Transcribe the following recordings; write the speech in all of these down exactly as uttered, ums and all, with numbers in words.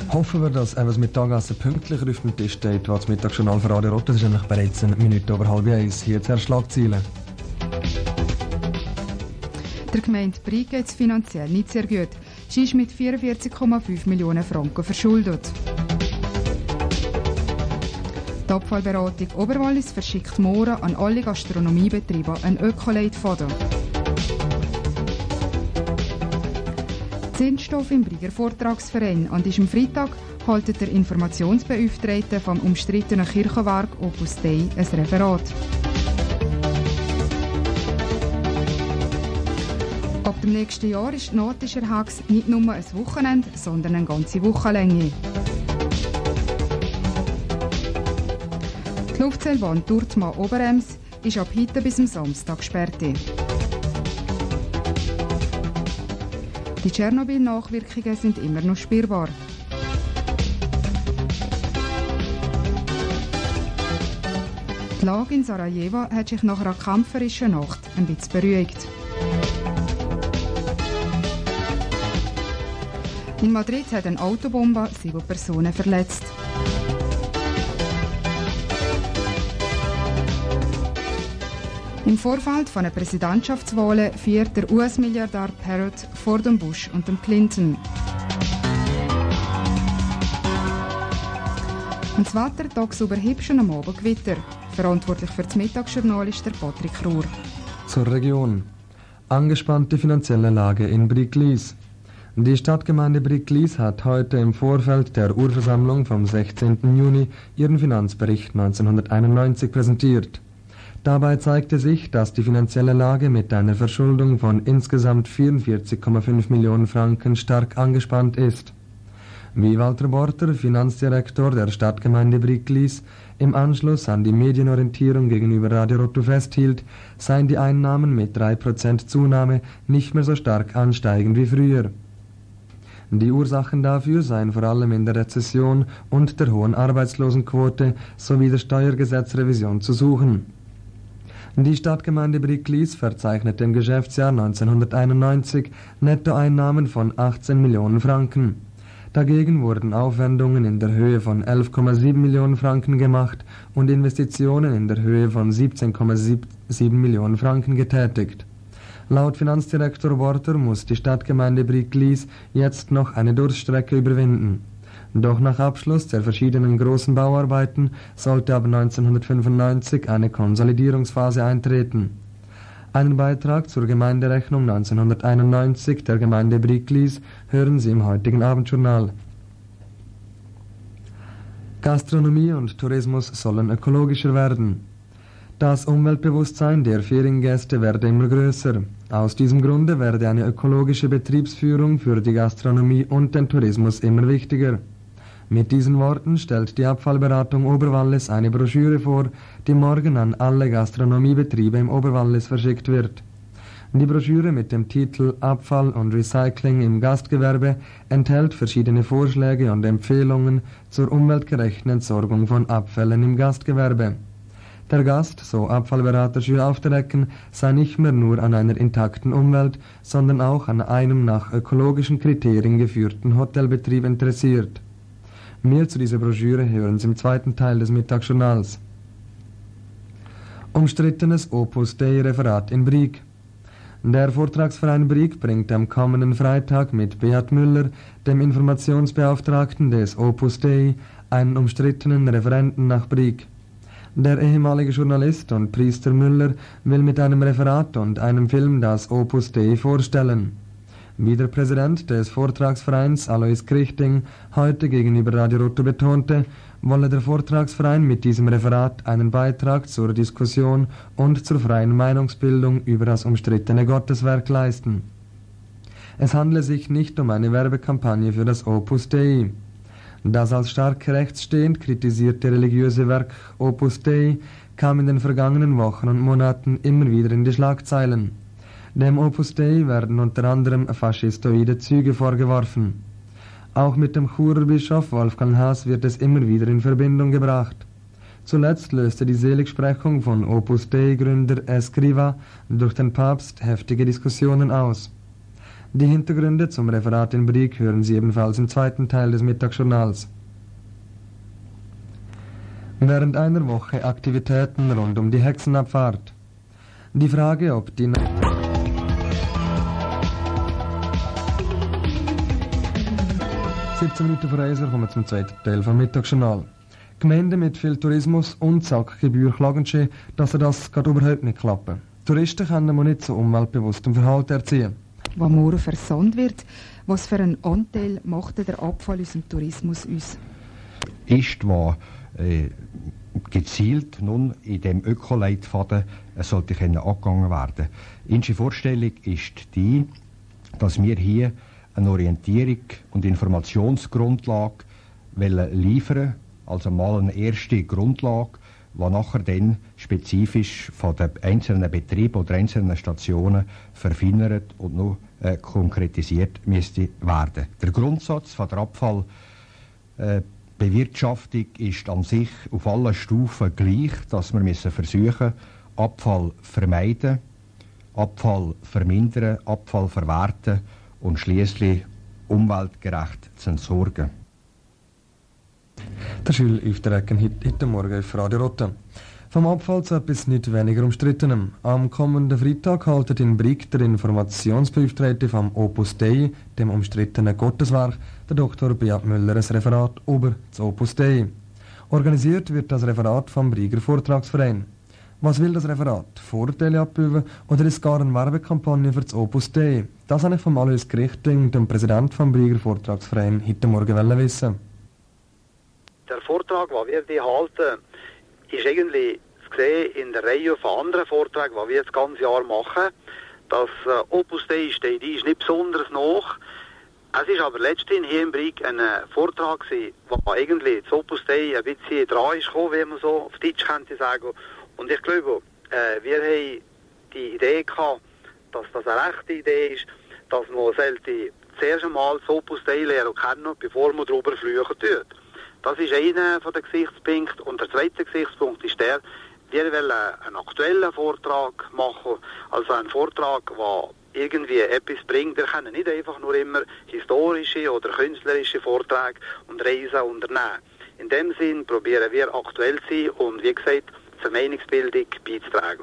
Hoffen wir, dass etwas Mittagessen pünktlicher auf dem Tisch steht, was das Mittagsjournal für Radio Rotte. Es ist nämlich bereits eine Minute über halb eins. Hier zuerst Schlagzeilen. Der Gemeinde Brig geht es finanziell nicht sehr gut. Sie ist mit vierundvierzig Komma fünf Millionen Franken verschuldet. Die Abfallberatung Oberwallis verschickt morgen an alle Gastronomiebetriebe einen Ökoleitfaden. Zündstoff im Briger Vortragsverein. An diesem Freitag haltet der Informationsbeauftragte vom umstrittenen Kirchenwerk Opus Dei ein Referat. Ab dem nächsten Jahr ist die Nordischer Hex nicht nur ein Wochenende, sondern eine ganze Wochenlänge. Die Luftseilbahn Durtma-Oberems ist ab heute bis am Samstag gesperrt. Die Tschernobyl-Nachwirkungen sind immer noch spürbar. Die Lage in Sarajevo hat sich nach einer kämpferischen Nacht ein bisschen beruhigt. In Madrid hat eine Autobombe sieben Personen verletzt. Im Vorfeld von den Präsidentschaftswahlen feiert der U S-Milliardär Parrott vor dem Bush und dem Clinton. Und das Wetter tagsüber hübsch und am Abend Gewitter. Verantwortlich für das Mittagsjournal ist der Patrick Ruhr. Zur Region. Angespannte finanzielle Lage in Briglis. Die Stadtgemeinde Briglis hat heute im Vorfeld der Urversammlung vom sechzehnten Juni ihren Finanzbericht neunzehnhunderteinundneunzig präsentiert. Dabei zeigte sich, dass die finanzielle Lage mit einer Verschuldung von insgesamt vierundvierzig Komma fünf Millionen Franken stark angespannt ist. Wie Walter Borter, Finanzdirektor der Stadtgemeinde Briglis, im Anschluss an die Medienorientierung gegenüber Radio Roto festhielt, seien die Einnahmen mit drei Prozent Zunahme nicht mehr so stark ansteigend wie früher. Die Ursachen dafür seien vor allem in der Rezession und der hohen Arbeitslosenquote sowie der Steuergesetzrevision zu suchen. Die Stadtgemeinde Briglis verzeichnet im Geschäftsjahr neunzehnhunderteinundneunzig Nettoeinnahmen von achtzehn Millionen Franken. Dagegen wurden Aufwendungen in der Höhe von elf Komma sieben Millionen Franken gemacht und Investitionen in der Höhe von siebzehn Komma sieben Millionen Franken getätigt. Laut Finanzdirektor Borter muss die Stadtgemeinde Briglis jetzt noch eine Durststrecke überwinden. Doch nach Abschluss der verschiedenen großen Bauarbeiten sollte ab neunzehnhundertfünfundneunzig eine Konsolidierungsphase eintreten. Einen Beitrag zur Gemeinderechnung neunzehnhunderteinundneunzig der Gemeinde Briglis hören Sie im heutigen Abendjournal. Gastronomie und Tourismus sollen ökologischer werden. Das Umweltbewusstsein der Feriengäste werde immer größer. Aus diesem Grunde werde eine ökologische Betriebsführung für die Gastronomie und den Tourismus immer wichtiger. Mit diesen Worten stellt die Abfallberatung Oberwallis eine Broschüre vor, die morgen an alle Gastronomiebetriebe im Oberwallis verschickt wird. Die Broschüre mit dem Titel Abfall und Recycling im Gastgewerbe enthält verschiedene Vorschläge und Empfehlungen zur umweltgerechten Entsorgung von Abfällen im Gastgewerbe. Der Gast, so Abfallberater Jules Aufderecken, sei nicht mehr nur an einer intakten Umwelt, sondern auch an einem nach ökologischen Kriterien geführten Hotelbetrieb interessiert. Mehr zu dieser Broschüre hören Sie im zweiten Teil des Mittagsjournals. Umstrittenes Opus Dei-Referat in Brig. Der Vortragsverein Brig bringt am kommenden Freitag mit Beat Müller, dem Informationsbeauftragten des Opus Dei, einen umstrittenen Referenten nach Brig. Der ehemalige Journalist und Priester Müller will mit einem Referat und einem Film das Opus Dei vorstellen. Wie der Präsident des Vortragsvereins Alois Krichting heute gegenüber Radio Roto betonte, wolle der Vortragsverein mit diesem Referat einen Beitrag zur Diskussion und zur freien Meinungsbildung über das umstrittene Gotteswerk leisten. Es handle sich nicht um eine Werbekampagne für das Opus Dei. Das als stark rechtsstehend kritisierte religiöse Werk Opus Dei kam in den vergangenen Wochen und Monaten immer wieder in die Schlagzeilen. Dem Opus Dei werden unter anderem faschistoide Züge vorgeworfen. Auch mit dem Churer Bischof Wolfgang Haas wird es immer wieder in Verbindung gebracht. Zuletzt löste die Seligsprechung von Opus Dei-Gründer Escriva durch den Papst heftige Diskussionen aus. Die Hintergründe zum Referat in Brieg hören Sie ebenfalls im zweiten Teil des Mittagsjournals. Während einer Woche Aktivitäten rund um die Hexenabfahrt. Die Frage, ob die... siebzehn Minuten vor eins kommen wir zum zweiten Teil vom Mittagsjournal. Gemeinden mit viel Tourismus und Sackgebühr klagen schon, dass er das gerade überhaupt nicht klappen. Touristen können man nicht zu umweltbewusstem Verhalten erziehen. Wo morgen versandt wird, was für einen Anteil macht der Abfall aus dem Tourismus aus? Ist, was äh, gezielt nun in dem Ökoleitfaden äh, sollte können angegangen werden. Unsere Vorstellung ist die, dass wir hier eine Orientierung und Informationsgrundlage liefern, also mal eine erste Grundlage, die nachher dann spezifisch von den einzelnen Betrieben oder einzelnen Stationen verfeinert und noch äh, konkretisiert müsste werden. Der Grundsatz von der Abfallbewirtschaftung äh, ist an sich auf allen Stufen gleich, dass wir müssen versuchen, Abfall vermeiden, Abfall vermindern, Abfall verwerten und schließlich umweltgerecht zu entsorgen. Der Schulauftrag heute Morgen auf Radio Rotte. Vom Abfall zu etwas nicht weniger Umstrittenem. Am kommenden Freitag haltet in Brieg der Informationsbeauftragte vom Opus Dei, dem umstrittenen Gotteswerk, der Doktor Beat Müller, ein Referat über das Opus Dei. Organisiert wird das Referat vom Brieger Vortragsverein. Was will das Referat? Vorteile abüben oder ist gar eine Werbekampagne für das Opus Dei? Das habe ich vom Alois Grichting, dem Präsident vom Brieger Vortragsverein, heute Morgen wissen. Der Vortrag, den wir die halten, ist eigentlich zu sehen in der Reihe von anderen Vorträgen, die wir das ganze Jahr machen. Das äh, Opus Dei steht, die ist nicht besonders nach. Es ist aber letztens hier in Brieg ein Vortrag gewesen, wo eigentlich das Opus Dei ein bisschen dran ist gekommen, wie man so auf Deutsch könnte sagen. Und ich glaube, äh, wir haben die Idee gehabt, dass das eine rechte Idee ist, dass man sollte zuerst einmal das Opus Dei lernen kennen, bevor man darüber fluchen tut. Das ist einer der Gesichtspunkte. Und der zweite Gesichtspunkt ist der, wir wollen einen aktuellen Vortrag machen, also einen Vortrag, der irgendwie etwas bringt. Wir können nicht einfach nur immer historische oder künstlerische Vorträge und Reisen unternehmen. In dem Sinn probieren wir aktuell zu sein und, wie gesagt, zur Meinungsbildung beizutragen.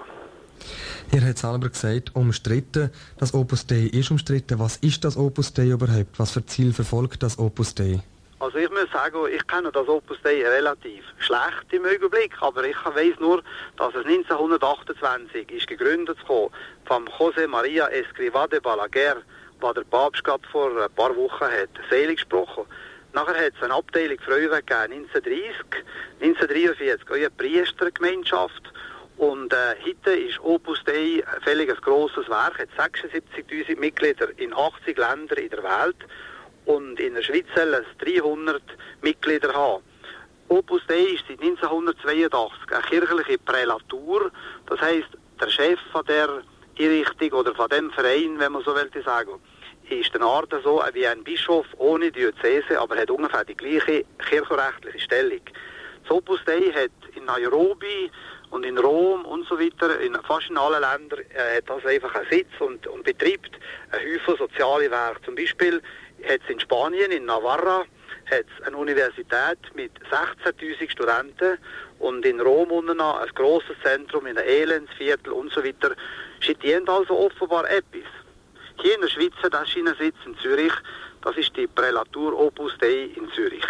Ihr habt selber gesagt, umstritten. Das Opus Dei ist umstritten. Was ist das Opus Dei überhaupt? Was für Ziel verfolgt das Opus Dei? Also ich muss sagen, ich kenne das Opus Dei relativ schlecht im Augenblick, aber ich weiss nur, dass es neunzehnhundertachtundzwanzig ist gegründet wurde vom José María Escrivá de Balaguer, was der Papst gerade vor ein paar Wochen hat selig gesprochen. Nachher hat es eine Abteilung Frauenweg gegeben, neunzehnhundertdreißig, neunzehnhundertdreiundvierzig auch eine Priestergemeinschaft. Und äh, heute ist Opus Dei ein völlig grosses Werk, hat sechsundsiebzigtausend Mitglieder in achtzig Ländern in der Welt und in der Schweiz soll es dreihundert Mitglieder haben. Opus Dei ist seit neunzehnhundertzweiundachtzig eine kirchliche Prälatur, das heisst, der Chef von der Einrichtung oder von dem Verein, wenn man so will sagen, ist eine Art so wie ein Bischof ohne Diözese, aber hat ungefähr die gleiche kirchenrechtliche Stellung. Das Opus Dei hat in Nairobi und in Rom und so weiter, in fast in allen Ländern, äh, hat das einfach einen Sitz und, und betreibt einen Haufen soziale Werke. Zum Beispiel hat es in Spanien, in Navarra, hat es eine Universität mit sechzehntausend Studenten und in Rom unten ein grosses Zentrum in einem Elendsviertel und so weiter. Sie dienen also offenbar etwas. Hier in der Schweiz, das ist ein Sitz in Zürich, das ist die Prälatur Opus Dei in Zürich.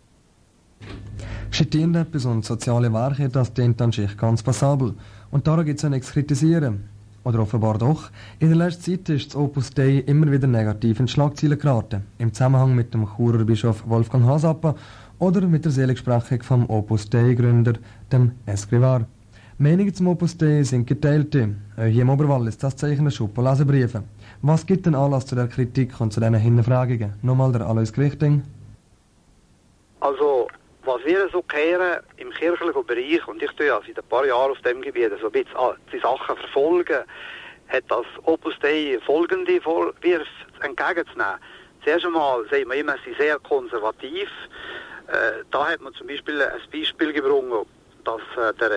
Sie dienen etwas und soziale Werke, das dient an sich ganz passabel. Und daran gibt es ja nichts zu kritisieren. Oder offenbar doch. In der letzten Zeit ist das Opus Dei immer wieder negativ in die Schlagzeilen geraten. Im Zusammenhang mit dem Churer Bischof Wolfgang Hasappa oder mit der Seligsprechung vom Opus Dei-Gründer, dem Escrivá. Meinungen zum Opus Dei sind geteilte. Auch hier im Oberwall ist das Zeichen der Schuppe Leserbriefe. Was gibt denn Anlass zu der Kritik und zu diesen Hinterfragungen? Nochmal der Alois Grichting. Also, was wir so kehren im kirchlichen Bereich, und ich tue ja seit ein paar Jahren auf dem Gebiet so ein bisschen die Sachen verfolgen, hat das Opus Dei folgende Vorwürfe entgegenzunehmen. Zuerst einmal sagen wir immer, sie sind sehr konservativ. Äh, da hat man zum Beispiel ein Beispiel gebracht, dass äh, der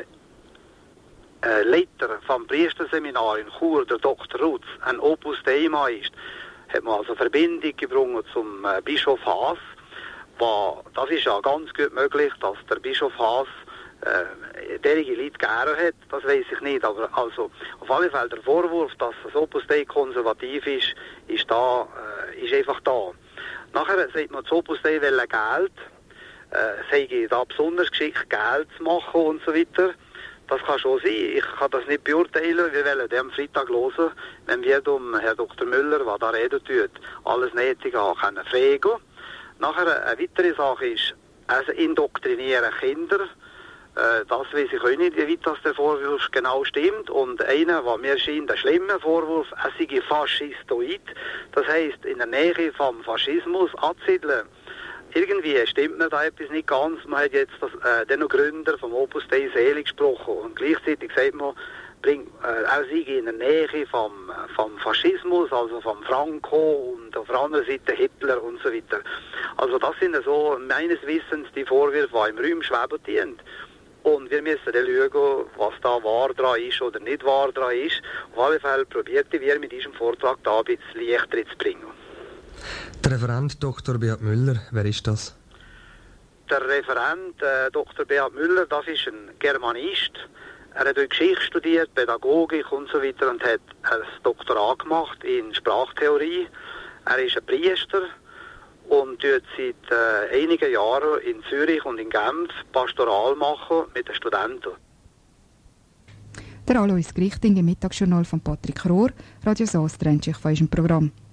äh, Leiter vom Priesterseminar in Chur, der Doktor Rutz, ein Opus Dei-Mann ist. hat man also Verbindung gebracht zum äh, Bischof Haas. Wo, das ist ja ganz gut möglich, dass der Bischof Haas äh, derige Leute gerne hat, das weiß ich nicht, aber also auf alle Fälle der Vorwurf, dass das Opus Dei konservativ ist, ist da, äh, ist einfach da. Nachher sagt man, das Opus Dei will Geld, äh, sei da besonders geschickt, Geld zu machen und so weiter. Das kann schon sein, ich kann das nicht beurteilen, wir wollen den am Freitag hören, wenn wir um Herrn Doktor Müller, der da reden tut, alles Nötige haben können fragen. Nachher eine weitere Sache ist, also indoktrinieren Kinder, äh, das weiß ich auch nicht, wie weit das der Vorwurf genau stimmt. Und einer, was mir scheint, ein schlimmer Vorwurf, er sei faschistoid, das heisst, in der Nähe vom Faschismus ansiedeln. Irgendwie stimmt mir da etwas nicht ganz. Man hat jetzt das, äh, den Gründer vom Opus Dei selig gesprochen und gleichzeitig sagt man, bringt äh, auch sie in der Nähe vom, vom Faschismus, also vom Franco und auf der anderen Seite Hitler und so weiter. Also das sind so meines Wissens die Vorwürfe, die im Raum schweben dienen. Und wir müssen dann schauen, was da wahr dran ist oder nicht wahr dran ist. Auf alle Fälle probierte wir mit diesem Vortrag da ein bisschen Licht zu bringen. Der Referent Doktor Beat Müller, wer ist das? Der Referent äh, Doktor Beat Müller, das ist ein Germanist. Er hat Geschichte studiert, Pädagogik und so weiter und hat ein Doktorat gemacht in Sprachtheorie. Er ist ein Priester und tut seit äh, einigen Jahren in Zürich und in Genf Pastoral machen mit den Studenten. Der Alois Grichting im Mittagsjournal von Patrick Rohr, Radio SOS, trennt sich von unserem Programm.